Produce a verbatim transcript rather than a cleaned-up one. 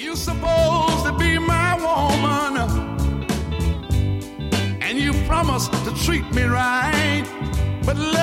You supposed to be my woman, and you promised to treat me right, but